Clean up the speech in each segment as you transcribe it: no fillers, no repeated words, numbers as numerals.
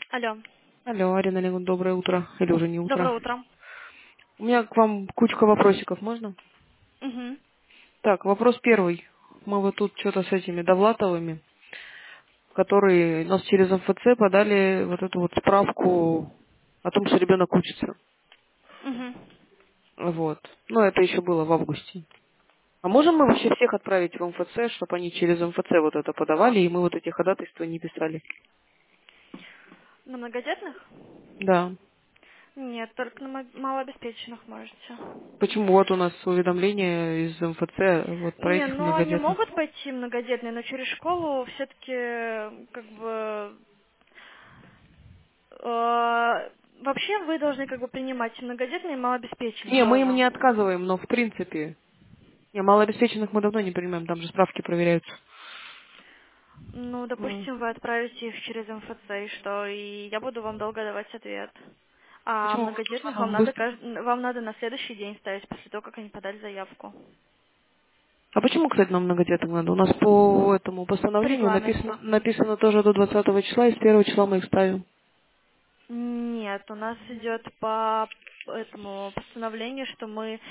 Алло. Алло, Арина Леонидовна, доброе утро. Или уже не утро. Доброе утро. У меня к вам кучка вопросиков, можно? Угу. Так, вопрос первый. Мы вот тут что-то с этими Довлатовыми, которые нас через МФЦ подали вот эту вот справку о том, что ребенок учится. Угу. Вот. Но это еще было в августе. А можем мы вообще всех отправить в МФЦ, чтобы они через МФЦ вот это подавали, и мы вот эти ходатайства не писали? На многодетных? Да. Нет, только на малообеспеченных можете. Почему вот у нас уведомление из МФЦ вот про Не, этих ну они многодетных? могут пойти многодетные, но через школу все-таки как бы вообще вы должны как бы принимать и многодетные и малообеспеченных Не, мы им тоже. не отказываем, но в принципе. Не, малообеспеченных мы давно не принимаем, там же справки проверяются. Ну, М. допустим, вы отправите их через МФЦ, и что, и я буду вам долго давать ответ. А Почему вы многодетных нужно быстро? вам надо на следующий день ставить после того, как они подали заявку. А почему, кстати, нам многодетных надо? У нас по этому По постановлению регламенту. написано тоже до 20 числа, и с 1 числа мы их ставим. Нет, у нас идет по этому постановлению, что мы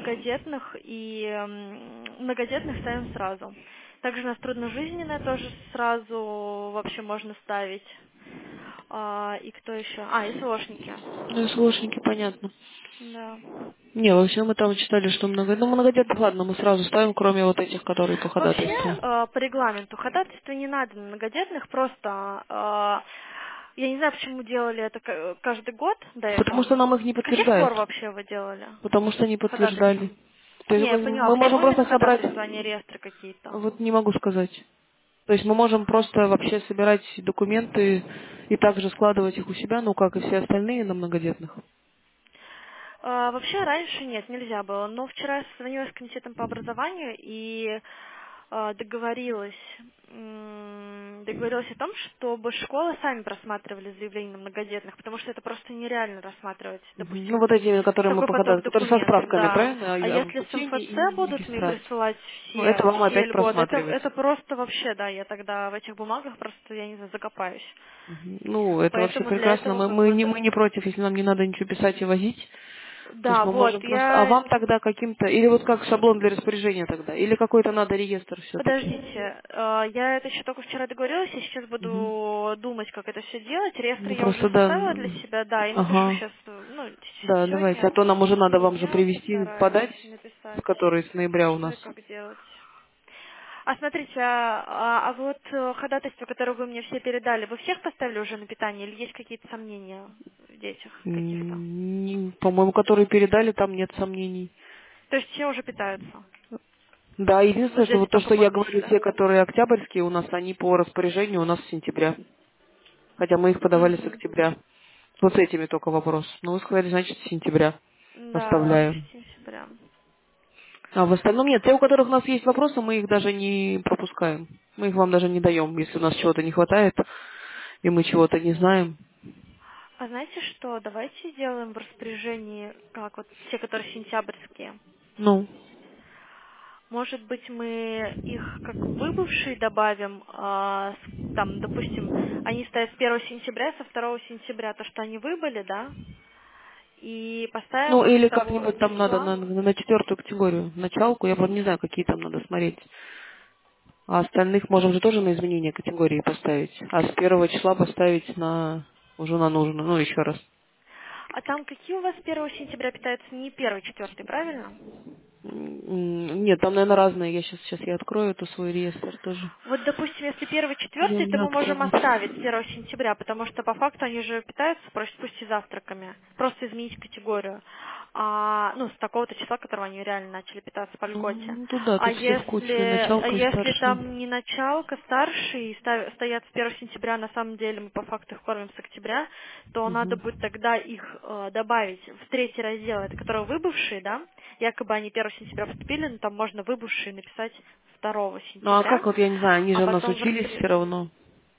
многодетных ставим сразу. Также у нас трудножизненное тоже сразу вообще можно ставить. И кто еще? И СОшники. Ну, СВОшники, понятно. Да. Не, вообще мы там читали, что ну, многодетных, ладно, мы сразу ставим, кроме вот этих, которые по Вообще, ходатайству. по регламенту ходатайство не надо на многодетных, просто я не знаю, почему делали это каждый год до Потому этого. что нам их не С каких пор подтверждают. вообще вы делали Потому что не ходатайство? подтверждали. То есть Не, я поняла. мы можем Формальные просто собрать, ходатайства, а не реестры какие-то. вот не могу сказать. То есть мы можем просто вообще собирать документы и также складывать их у себя, ну, как и все остальные на многодетных. Вообще раньше нет, нельзя было. Но вчера я созвонилась с комитетом по образованию и договорилась о том, чтобы школы сами просматривали заявления на многодетных, потому что это просто нереально рассматривать, Мгм. Ну, допустим, вот эти, которые мы такой поток которые со документов, справками, да. правильно, А о если с обучении МФЦ и будут мне регистрации. присылать Ну, это вам все опять льготы, это, просматривать. это просто вообще, да, я тогда в этих бумагах просто, я не знаю, закопаюсь. Мгм. Ну, это вообще Поэтому для прекрасно. этого Мы, как мы, бы не, мы не против, если нам не надо ничего писать и возить. То есть да, мы вот, можем просто... А я вам тогда каким-то... Или вот как шаблон для распоряжения тогда? Или какой-то надо реестр все-таки? подождите, я это еще только вчера договорилась, я сейчас буду думать, как это все делать. Реестр Ну, я уже просто да. составила для себя, да, и напишу Ага. сейчас, Да, давайте. А сегодня то нам уже надо вам же я привезти, постараюсь подать, написать, который с ноября у что нас. и как делать. А смотрите, вот ходатайства, которые вы мне все передали, вы всех поставили уже на питание или есть какие-то сомнения в детях каких-то? По-моему, которые передали, там нет сомнений. То есть все уже питаются? Да, Вот единственное, что дети вот то, только что я говорю, подписи, да? те, которые октябрьские у нас, они по распоряжению у нас с сентября. Хотя мы их подавали с Угу. октября. Вот с этими только вопрос. Ну, вы сказали, значит, с сентября Да, значит, оставляем. сентября. А в остальном нет. Те, у которых у нас есть вопросы, мы их даже не пропускаем. Мы их вам даже не даем, если у нас чего-то не хватает, и мы чего-то не знаем. А знаете что, давайте сделаем в распоряжении, как вот те, которые сентябрьские. Ну, Может быть, мы их как выбывшие добавим, там, допустим, они стоят с 1 сентября, со 2 сентября, то, что они выбыли, да, и поставим ну их или с того как-нибудь там надо числа. на 4 категорию, началку. Я вот не знаю, какие там надо смотреть. А остальных можем же тоже на изменение категории поставить. А с 1 числа поставить на уже на нужную. Ну, еще раз. А там какие у вас 1 сентября питаются? Не первый, четвертый, правильно? Нет, там, наверное, разные. Сейчас я открою эту свой реестр тоже. Вот, допустим, если первый, Я четвертый, то не мы можем открою. оставить с 1 сентября, потому что по факту они же питаются, пусть и завтраками. Просто изменить категорию. С такого-то числа, которого они реально начали питаться по льготе. Ну, тут да, А тут все в куче, началка и если старший. там не началка, старший, и стоят с 1 сентября, на самом деле мы по факту их кормим с октября, то надо Мгм. будет тогда их добавить в третий раздел, это которые выбывшие, да, якобы они 1 сентября вступили, но там можно выбывшие написать 2 Ну, а сентября, как вот, я не знаю, они а же у нас потом учились все равно.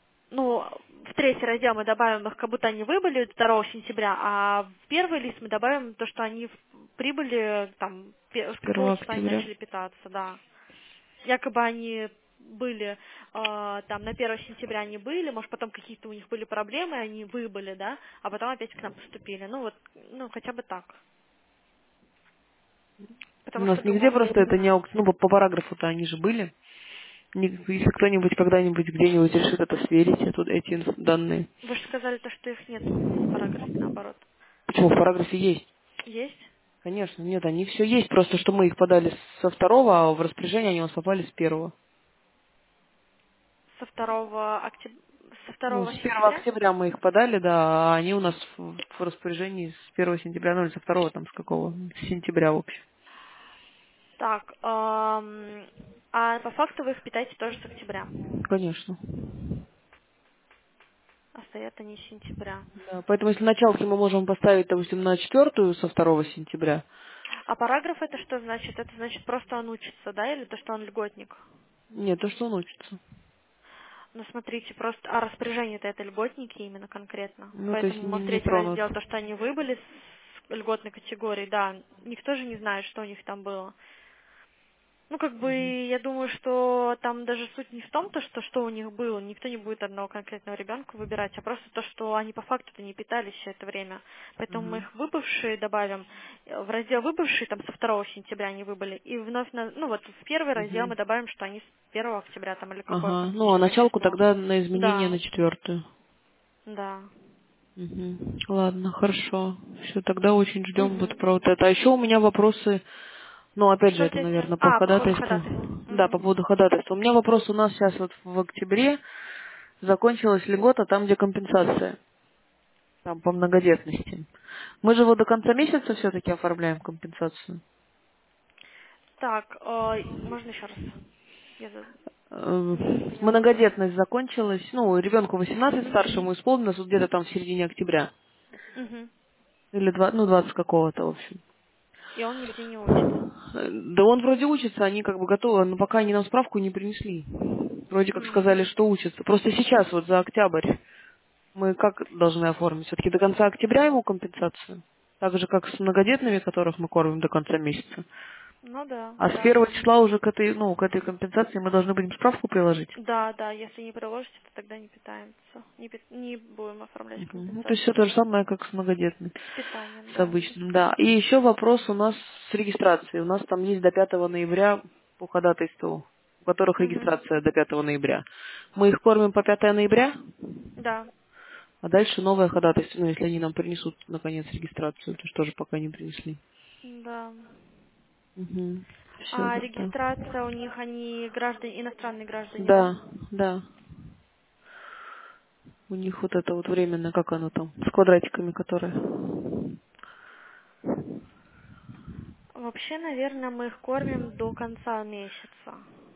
в третий раздел мы добавим их, как будто они выбыли 2 сентября, а в первый лист мы добавим то, что они прибыли, там, С с какого первого числа они октября. начали питаться, да. Якобы они были там на 1 сентября они были, может потом какие-то у них были проблемы, они выбыли, да, а потом опять к нам поступили. Ну вот, ну хотя бы так. У Потому нас что нигде другого я просто не это не знаю. ну, по параграфу-то они же были. Если кто-нибудь когда-нибудь где-нибудь решит это сверить, эти данные. Вы же сказали то, что их нет в параграфе, наоборот. Почему в параграфе есть? Есть? Конечно, нет, они все есть, просто что мы их подали со второго, а в распоряжение они у нас попали с первого. Со Ну, 2 с первого сентября? октября мы их подали, да, а они у нас в распоряжении с 1 сентября, ну или со второго там, с какого, с сентября, в общем. Так, а по факту вы их питаете тоже с октября, Конечно. а стоят они с сентября. Да, поэтому если началки мы можем поставить, допустим, на 4 со 2 сентября, А параграф это что значит? Это значит просто он учится, да, или то, что он льготник? нет, то, что он учится. Ну, смотрите, просто, а распоряжение-то это льготники именно конкретно. Ну, то есть Поэтому не, мы в не третий тронут. раздел, то, что они выбыли с льготной категории, да, никто же не знает, что у них там было. Ну, как бы, я думаю, что там даже суть не в том, то, что у них было. Никто не будет одного конкретного ребенка выбирать, а просто то, что они по факту-то не питались все это время. Поэтому мы Мгм. их выбывшие добавим. В раздел выбывшие, там, со 2 сентября они выбыли. И вновь, ну, вот в первый раздел Мгм. мы добавим, что они с 1 октября, там, или какое Ага. там Ну, а сейчас началку число. тогда на изменение Да, на 4. да. Мгм. Ладно, хорошо. Все, тогда очень ждем вот Угу. про вот это. А еще у меня вопросы, ну, опять же, Что это, третье? наверное, по А, по поводу ходатайству. ходатайства. Да, по Угу. поводу ходатайства. У меня вопрос у нас сейчас вот в октябре закончилась льгота там, где компенсация, там по многодетности. Мы же вот до конца месяца все-таки оформляем компенсацию. Так, можно еще раз? Я не поняла. Многодетность закончилась, ну, ребенку 18 Угу. старшему исполнилось вот где-то там в середине октября. Угу. Или 20 какого-то, в общем. И он нигде не учится. Да он вроде учится, они как бы готовы, но пока они нам справку не принесли. Вроде как сказали, М. что учатся. Просто сейчас, вот за октябрь, мы как должны оформить? Все-таки до конца октября ему компенсацию? Так же, как с многодетными, которых мы кормим до конца месяца. Ну да, А с да. 1 числа уже к этой, ну, к этой компенсации мы должны будем справку приложить. Да, да, если не приложите, то тогда не питаемся. Не будем оформлять Мгм. Ну, то есть все компенсацию. то же самое, как с многодетной, С питанием, с да. обычным, да. И еще вопрос у нас с регистрацией. У нас там есть до 5 ноября по ходатайству, у которых Угу. регистрация до 5 ноября. Мы их кормим по 5 ноября, Да, а дальше новое ходатайство, ну, если они нам принесут, наконец, регистрацию, то что же пока не принесли. да. Угу. Все А тогда. регистрация у них, они граждане, иностранные граждане, да? Да, да. У них вот это вот временно, как оно там, с квадратиками, которые. Вообще, наверное, мы их кормим до конца месяца.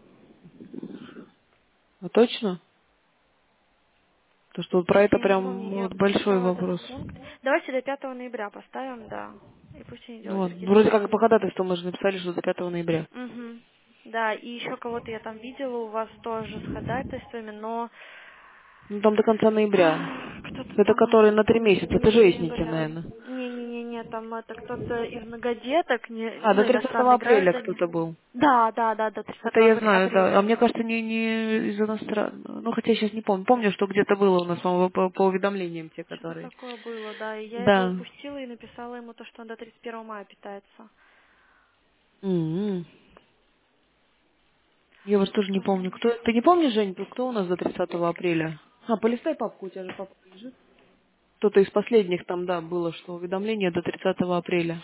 А точно? То, что вот про это Ну, прям я вот большой писала этот вопрос. пункт. Давайте до 5 ноября поставим, да. И пусть они Ну, делают вот, вроде как по регистрацию. ходатайству мы же написали, что до 5 ноября. Угу. Да, и еще кого-то я там видела у вас тоже с ходатайствами, но Ну, там до конца ноября. кто-то Это там которые этот на 3 месяца. Это жестники, ноября. наверное. Не, там это кто-то из многодеток, А, до ну, 30 иностранные апреля граждане. кто-то был. Да, до Это 30 я знаю, да. А апреля. мне кажется, не из иностранных. Ну, хотя я сейчас не помню. Помню, что где-то было у нас, по-моему, по уведомлениям те, Что-то которые. такое было, да. И я его Да. упустила и написала ему то, что он до 31 мая питается. М-м. Я вот тоже не помню, Поэтому. кто. Ты не помнишь, Жень, кто у нас до 30 апреля? А, полистай папку, у тебя же папка лежит. Кто-то из последних там, да, было, что уведомление до 30 апреля.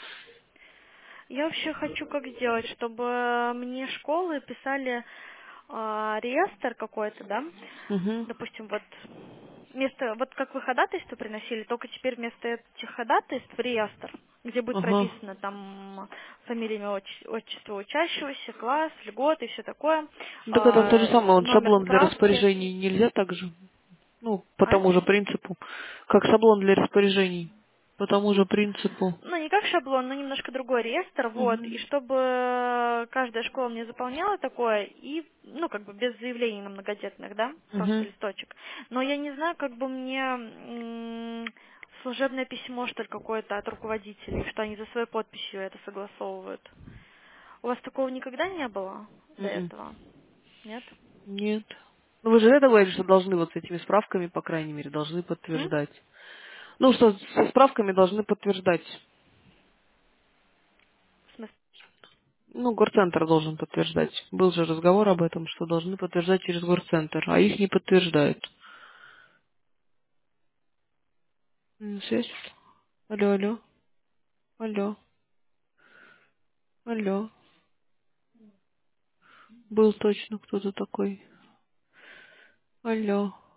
Я вообще хочу как сделать, чтобы мне школы писали реестр какой-то, да? Угу. Допустим, вот вот как вы ходатайство приносили, только теперь вместо этих ходатайств реестр, где будет Ага. прописано там фамилия, имя, отчество учащегося, класс, льготы и все такое, Ну, так это то же самое, он номер шаблон для справки. распоряжений нельзя так же? Ну, по А? тому же принципу. Как шаблон для распоряжений. По тому же принципу. Ну, не как шаблон, но немножко другой реестр, вот, и Угу. чтобы каждая школа мне заполняла такое, и, ну, как бы без заявлений на многодетных, да, просто Угу. листочек. Но я не знаю, как бы мне служебное письмо, что ли, какое-то от руководителей, что они за своей подписью это согласовывают. У вас такого никогда не было до этого? Нет? Нет. Ну вы же это говорите, что должны вот с этими справками, по крайней мере, должны М? подтверждать. Ну, что со справками должны подтверждать. В смысле? Ну, горцентр должен подтверждать. Был же разговор об этом, что должны подтверждать через горцентр, а их не подтверждают. Связь? Алло, алло, алло, алло. Был точно кто-то такой. Алло.